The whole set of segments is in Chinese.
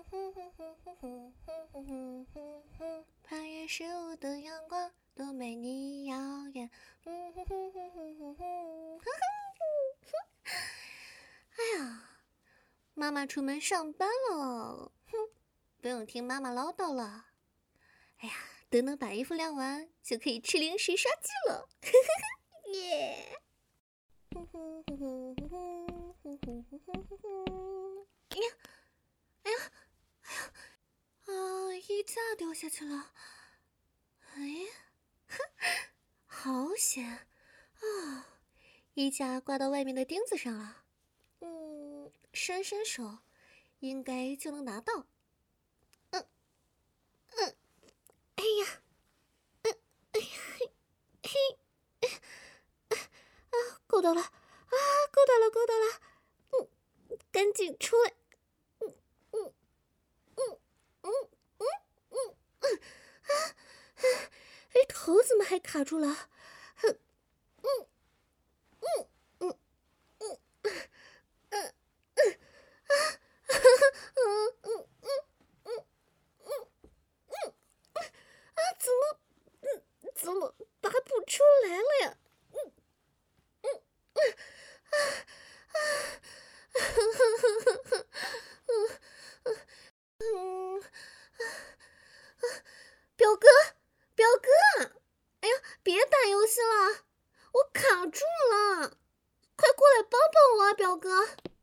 8月15的阳光多美丽耀眼。哎呀，妈妈出门上班了，不用听妈妈唠叨了。哎呀，等等把衣服晾完，就可以吃零食刷剧了。耶！哎呀！衣架掉下去了。哎，好险啊！衣架挂到外面的钉子上了。伸伸手，应该就能拿到。哎呀，哎呀，嘿，够到了，够到了，够到了。赶紧出来。头怎么还卡住了？怎么拔不出来了呀？表哥，表哥，哎呀，别打游戏了，我卡住了，快过来帮帮我啊，表哥。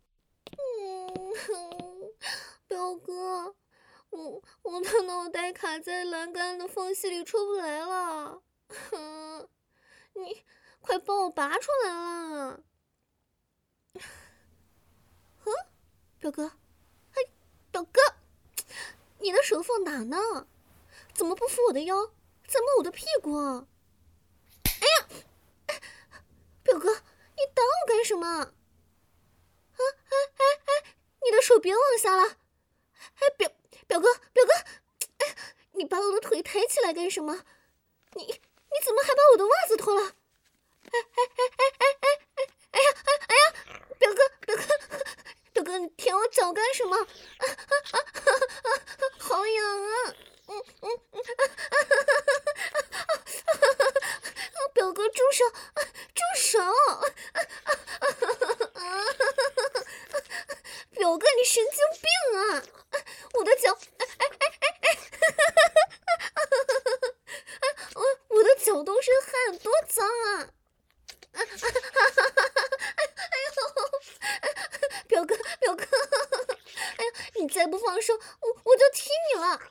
表哥，我的脑袋卡在栏杆的缝隙里出不来了，你快帮我拔出来了。表哥，表哥，你的手放哪呢？怎么不扶我的腰，在摸我的屁股？哎呀，表哥，你打我干什么？你的手别往下了。表哥，你把我的腿抬起来干什么？你怎么还把我的袜子脱了？哎呀，表哥，你舔我脚干什么？好痒啊！表哥，住手！表哥，你神经病啊！我的脚，我的脚都是汗，多脏啊！表哥，哎呀，你再不放手，我就踢你了！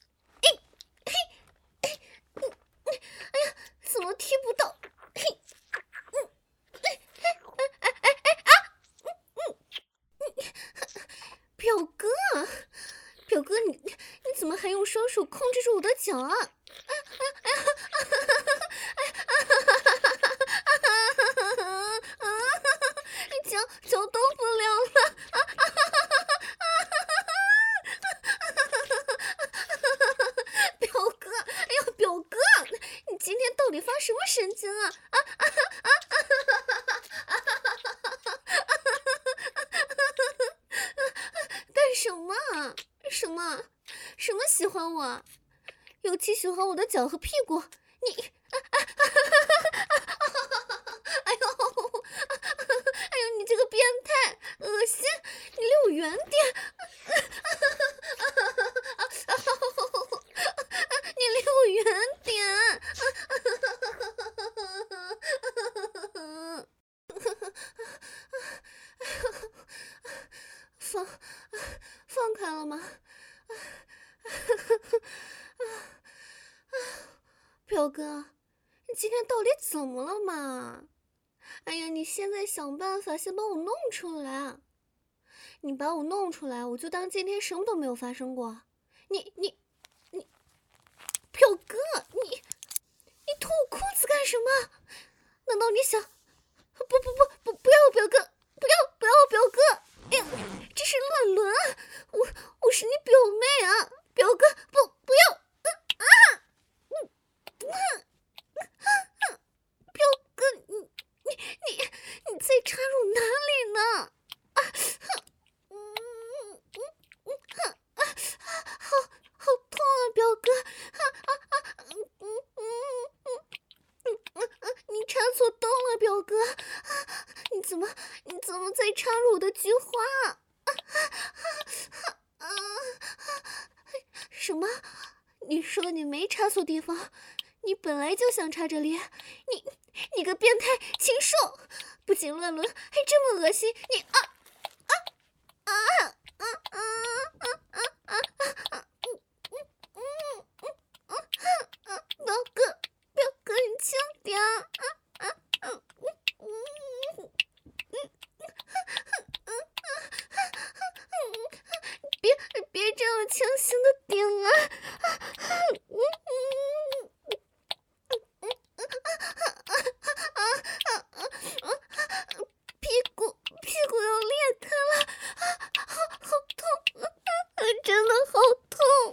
哎呀，怎么踢不到？表哥，你怎么还用双手控制住我的脚啊？脚动不了了！表哥，你今天到底发什么神经啊？干什么？什么喜欢我？尤其喜欢我的脚和屁股。你，哎呦，你这个变态，恶心！你离我远点！你离我远点！放开了吗？表哥，你今天到底怎么了嘛？哎呀，你现在想办法先把我弄出来。你把我弄出来，我就当今天什么都没有发生过。你，表哥，你脱我裤子干什么？难道你想？不要，表哥，不要，表哥！哎呀，这是乱伦啊！我是你表妹啊，表哥，不要！表哥，你在插入哪里呢？ 插入我的菊花。什么？你说你没插错地方？你本来就想插这里？你个变态禽兽！不仅乱伦，还这么恶心！你表哥，你轻点！别这样强行的顶啊！屁股要裂开了，好痛！真的好痛！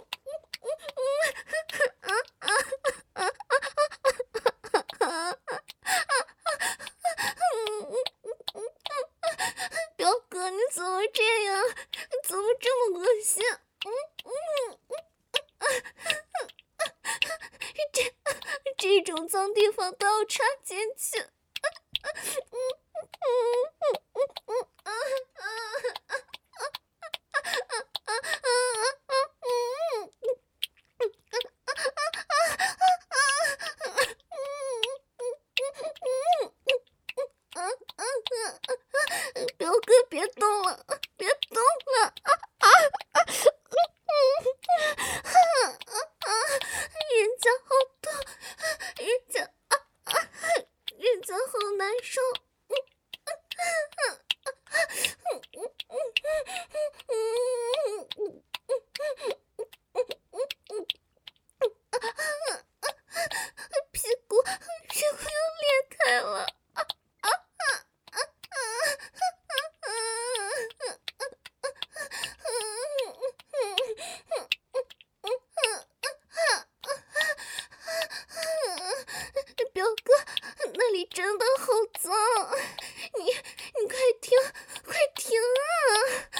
表哥，你怎么这样？怎么这么恶心？这种脏地方都要插进去。表哥，别动了，别动了！人家好痛，人家好难受。屁股要裂开了。表哥，那里真的好脏！你快停啊！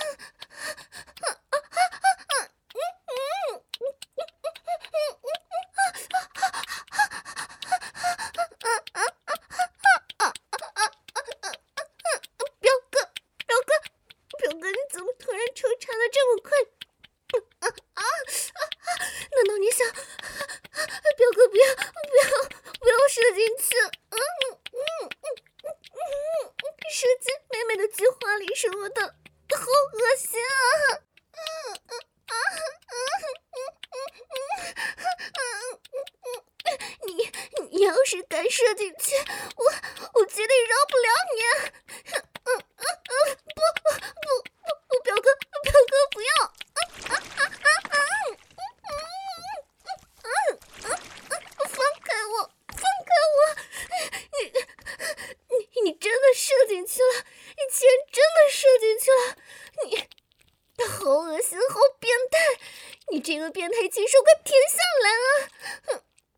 表哥，你怎么突然抽插的这么快？难道你想？表哥，不要射进去！射进妹妹的菊花里什么的，好恶心啊！你要是敢射进去，我绝对饶不了你！不，表哥不要！你真的射进去了！你竟然真的射进去了！你好恶心，好变态！你这个变态禽兽，快停下来啊！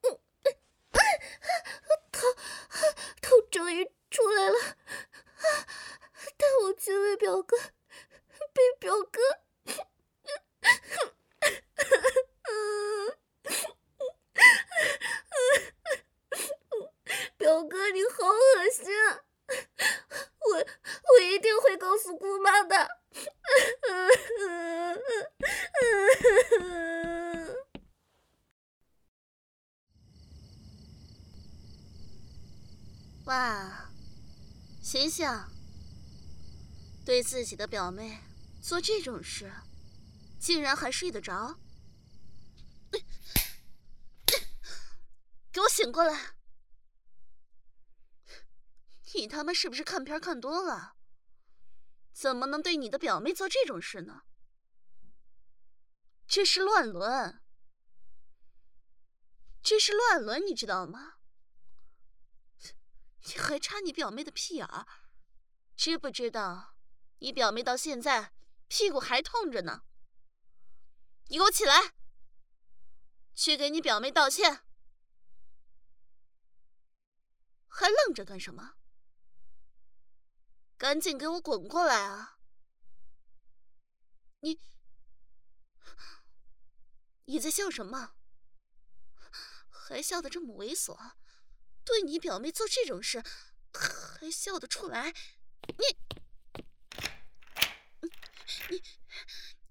头终于出来了，带我去喂表哥，被表哥。表哥，你好恶心啊！我一定会告诉姑妈的。 哇，醒醒！对自己的表妹做这种事，竟然还睡得着？给我醒过来！你他妈是不是看片看多了？怎么能对你的表妹做这种事呢？这是乱伦，你知道吗？你还插你表妹的屁眼儿，知不知道你表妹到现在屁股还痛着呢？你给我起来，去给你表妹道歉！还愣着干什么？赶紧给我滚过来啊！你在笑什么？还笑得这么猥琐，对你表妹做这种事，还笑得出来？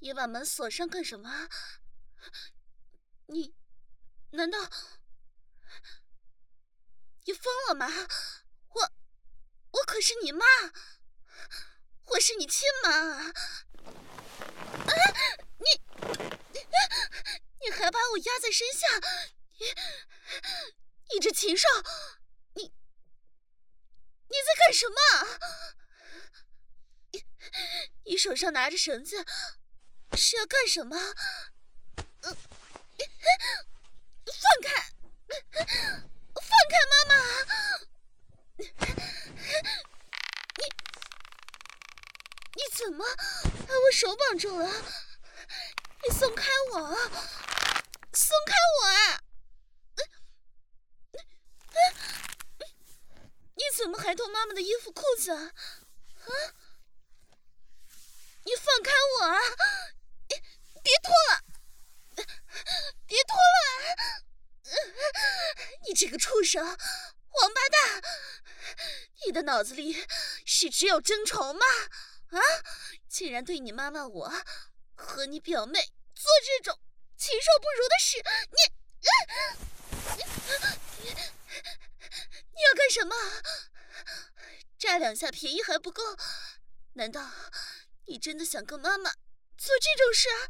你把门锁上干什么？你难道你疯了吗？我可是你妈，我是你亲妈啊！你还把我压在身下，你这禽兽，你在干什么？你手上拿着绳子是要干什么？放开！放开妈妈！你怎么把我手绑住了？你松开我！松开我啊！你怎么还脱妈妈的衣服裤子啊？你放开我啊！别脱了！别脱了！你这个畜生，王八蛋！你的脑子里是只有争宠吗？啊！竟然对你妈妈我和你表妹做这种禽兽不如的事！你要干什么？占两下便宜还不够？难道你真的想跟妈妈做这种事啊？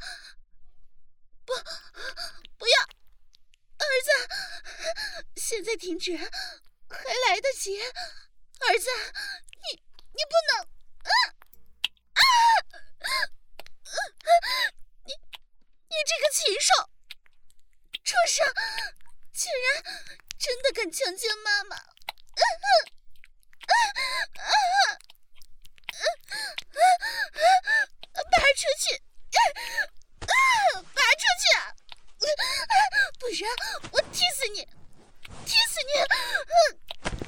不要！儿子，现在停止，还来得及。儿子，你不能！你这个禽兽，畜生，竟然真的敢强奸妈妈！拔出去！拔出去！不然我踢死你！踢死你！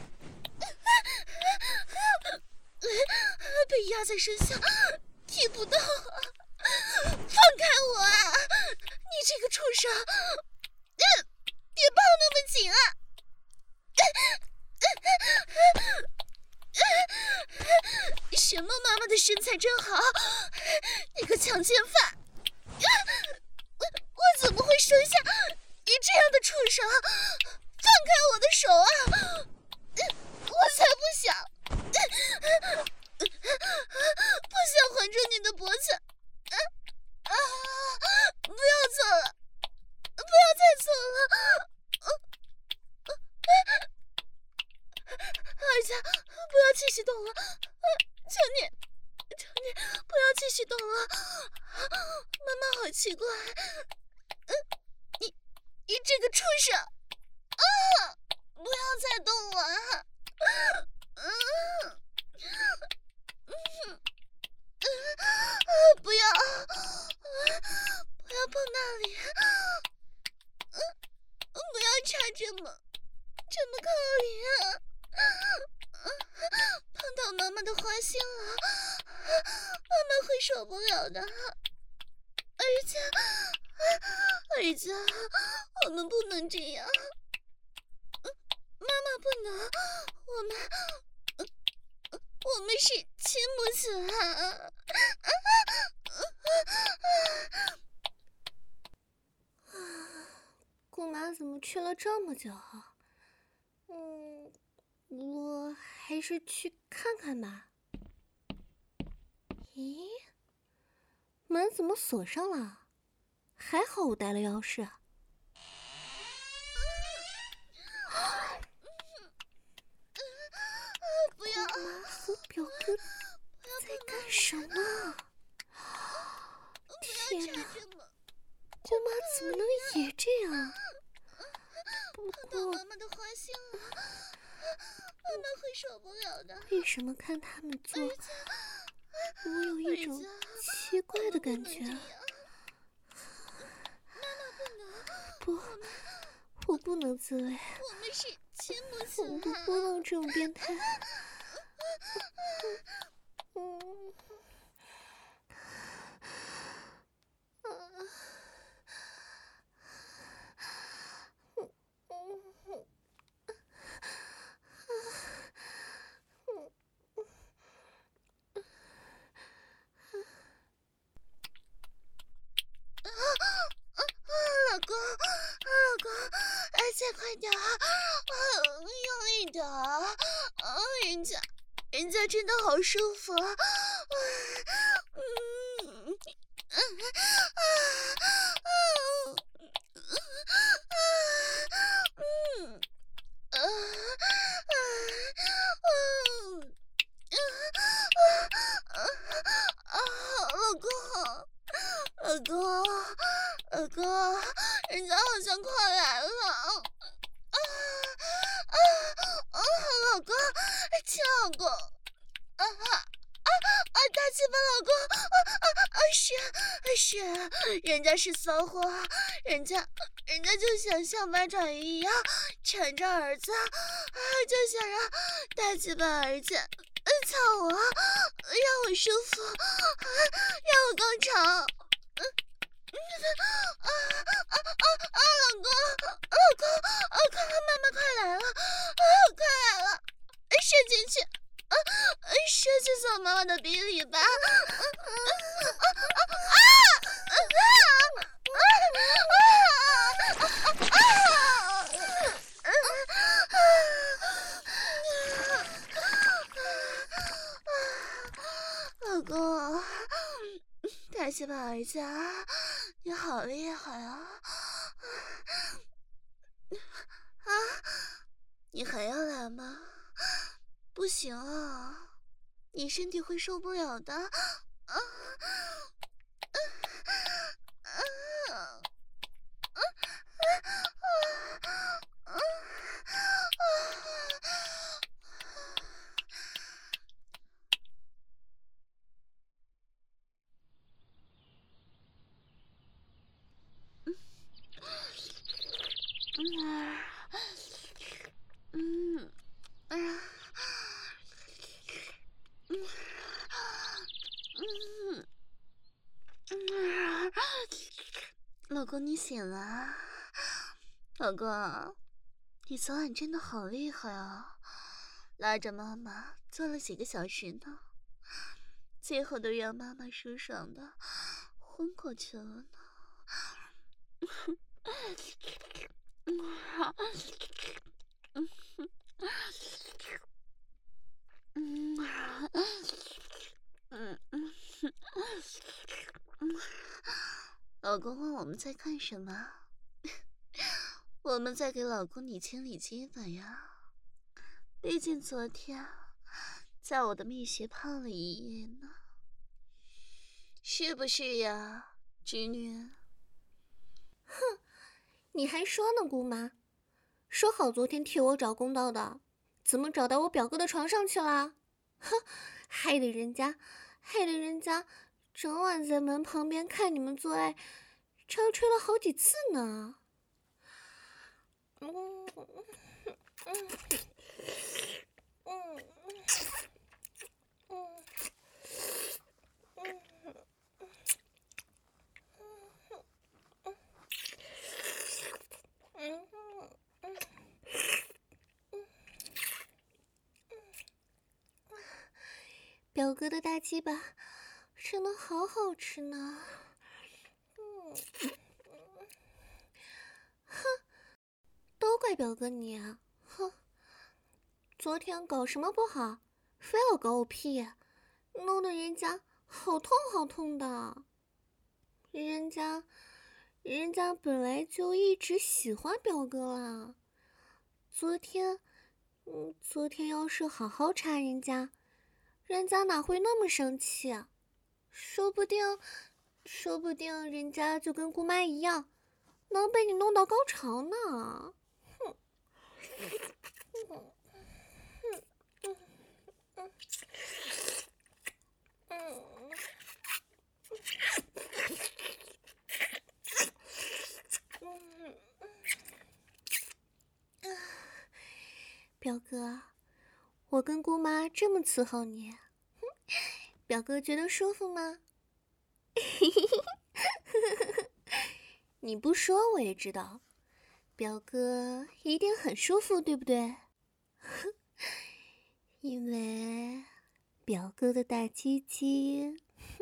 被压在身下，踢不到啊！放开我啊！你这个畜生！别抱那么紧啊！什么妈妈的身材真好，你个强奸犯！我怎么会生下你这样的畜生？放开我的手啊！我才不想！不想环住你的脖子！不要走了！不要再走了！儿子，不要继续动了！求你不要继续动了！妈妈好奇怪！你这个畜生！不要再动了！不要碰那里！不要插这么靠里啊！碰到妈妈的花心了，妈妈会受不了的。儿子，我们不能这样，妈妈不能，我们是亲母子啊！ 姑妈怎么去了这么久？我还是去看看吧。咦，门怎么锁上了？还好我带了钥匙。 不要！ 姑妈和表哥在干什么？天哪！姑妈怎么能也这样？不过妈妈的花心了，妈妈会受不了的。 为什么看他们做，我有一种奇怪的感觉？不，我不能自卫。 我们是亲母子啊！ 我不能这种变态。 家真的好舒服啊！老公，人家好像快来了！老公，亲老公，大鸡巴老公，是，人家是骚货，人家就想像八爪鱼一样缠着儿子，就想让大鸡巴儿子操我，让我舒服，让我高潮。老公，妈妈快来了，射进去，射进小妈妈的鼻里吧。老公，大鸡巴儿子，你好厉害啊！你还要来吗？不行啊，你身体会受不了的。老公，你醒了。老公，你昨晚真的好厉害啊，拉着妈妈做了几个小时呢，最后都让妈妈舒爽的昏过去了呢。老公问我们在干什么？我们在给老公你清理鸡巴呀。毕竟昨天在我的蜜穴泡了一夜呢，是不是呀，侄女？ 哼，你还说呢，姑妈，说好昨天替我找公道的，怎么找到我表哥的床上去了？哼，害得人家整晚在门旁边看你们做爱，超吹了好几次呢。表哥的大鸡巴真的好好吃呢。哼，都怪表哥你啊！哼，昨天搞什么不好，非要搞我屁，弄得人家好痛的。人家本来就一直喜欢表哥啦。昨天要是好好插人家哪会那么生气啊？说不定人家就跟姑妈一样，能被你弄到高潮呢。哼。表哥，我跟姑妈这么伺候你，表哥觉得舒服吗？你不说我也知道，表哥一定很舒服，对不对？因为表哥的大鸡鸡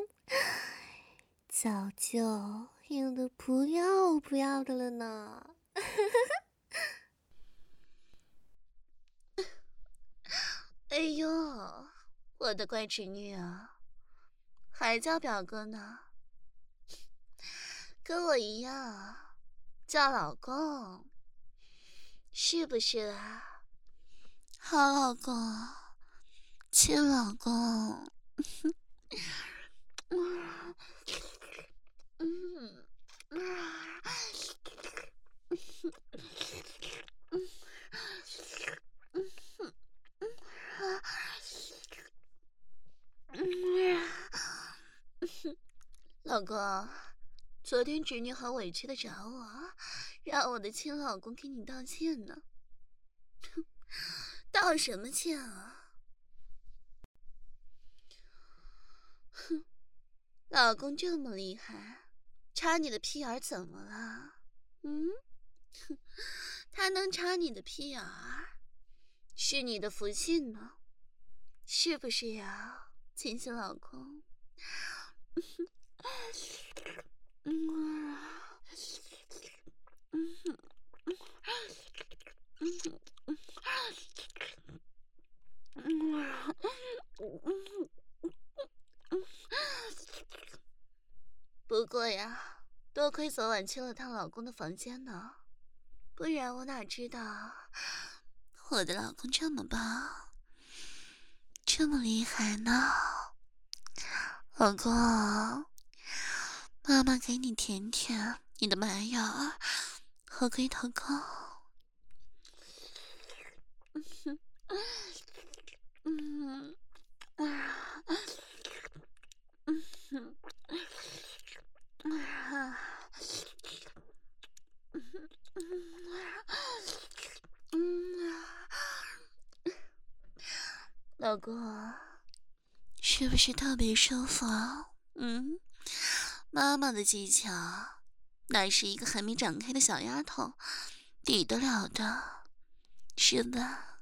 早就硬得不要不要的了呢。 哎呦， 我的乖侄女啊，还叫表哥呢，跟我一样叫老公，是不是啊？好老公，亲老公。老公，昨天侄女好委屈的找我，让我的亲老公给你道歉呢。道什么歉啊？哼，老公这么厉害，插你的屁眼怎么了？嗯，他能插你的屁眼儿，是你的福气呢，是不是呀，亲亲老公？不过呀，多亏昨晚去了趟老公的房间呢，不然我哪知道我的老公这么棒，这么厉害呢。老公，妈妈给你舔舔你的满眼儿和龟头沟。老公，是不是特别舒服啊？妈妈的技巧，哪是一个还没长开的小丫头抵得了的，是吧？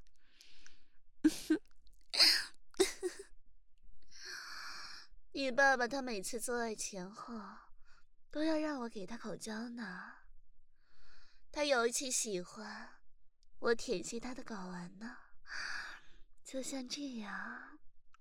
你爸爸他每次做爱前后都要让我给他口交呢，他尤其喜欢我舔吸他的睾丸呢，就像这样。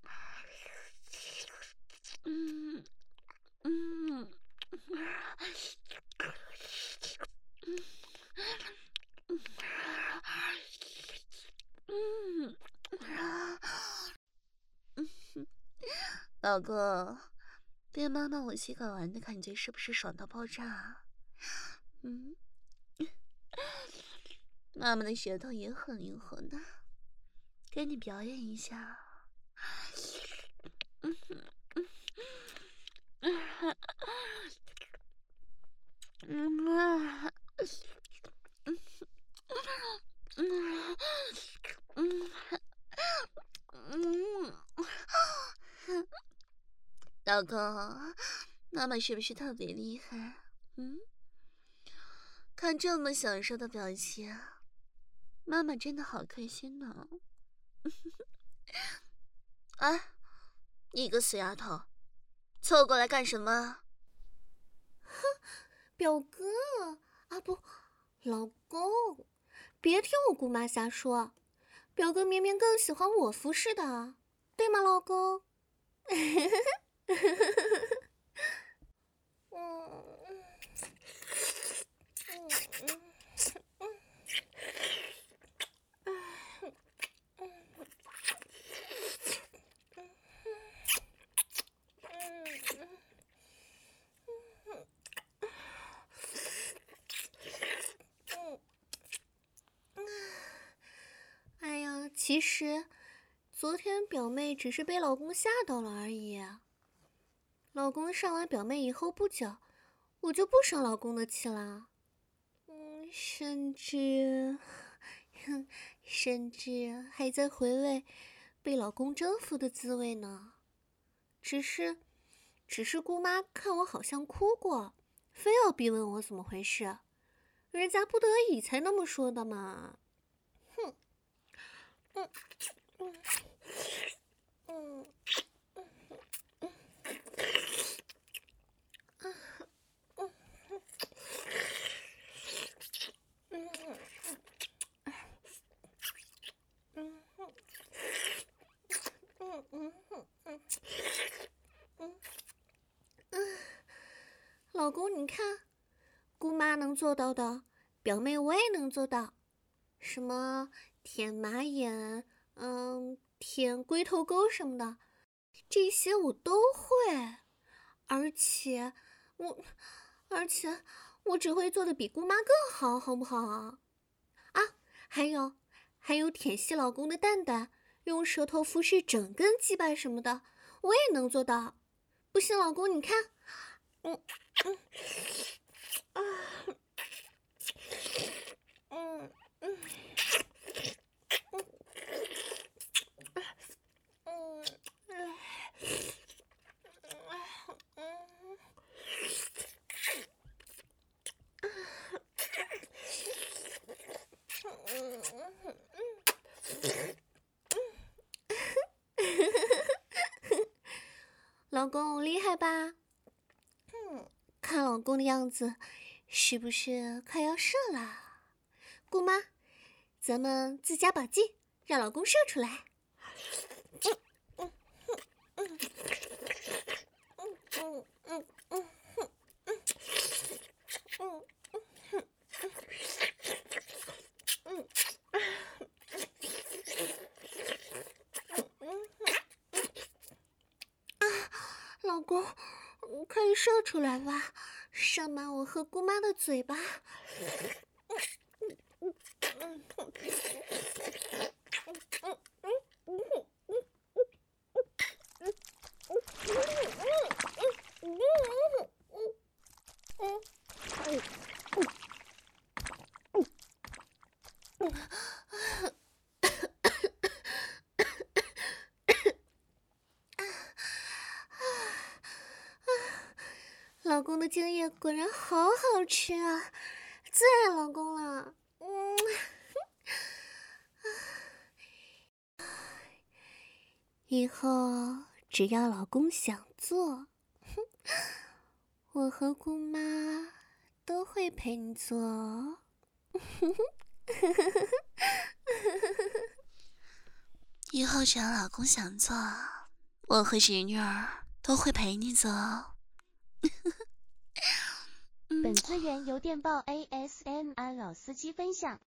老公，被妈妈我吸睾丸的感觉是不是爽到爆炸？妈妈的舌头也很灵活的，给你表演一下。老公，妈妈是不是特别厉害？看这么享受的表情，妈妈真的好开心呢。哎，你个死丫头，凑过来干什么？ 哼，表哥啊，不，老公，别听我姑妈瞎说，表哥明明更喜欢我服侍的，对吗，老公？哎呀，其实昨天表妹只是被老公吓到了而已。老公上完表妹以后不久，我就不生老公的气了。甚至还在回味被老公征服的滋味呢。只是姑妈看我好像哭过，非要逼问我怎么回事，人家不得已才那么说的嘛。哼， 老公你看，姑妈能做到的，表妹我也能做到。什么舔马眼，舔龟头沟什么的，这些我都会。而且我只会做的比姑妈更好，好不好啊？啊，还有舔吸老公的蛋蛋，用舌头服侍整根鸡巴什么的，我也能做到。不信老公你看，老公厉害吧？看老公的样子，是不是快要射了？姑妈，咱们自家宝剑，让老公射出来。老公，可以射出来吧，射满我和姑妈的嘴巴。老公的精液果然好好吃啊，最爱老公了。以后只要老公想做，我和姑妈都会陪你做哦。 以后只要老公想做，我和侄女儿都会陪你做哦。 本资源由电报 ASMR 老司机分享。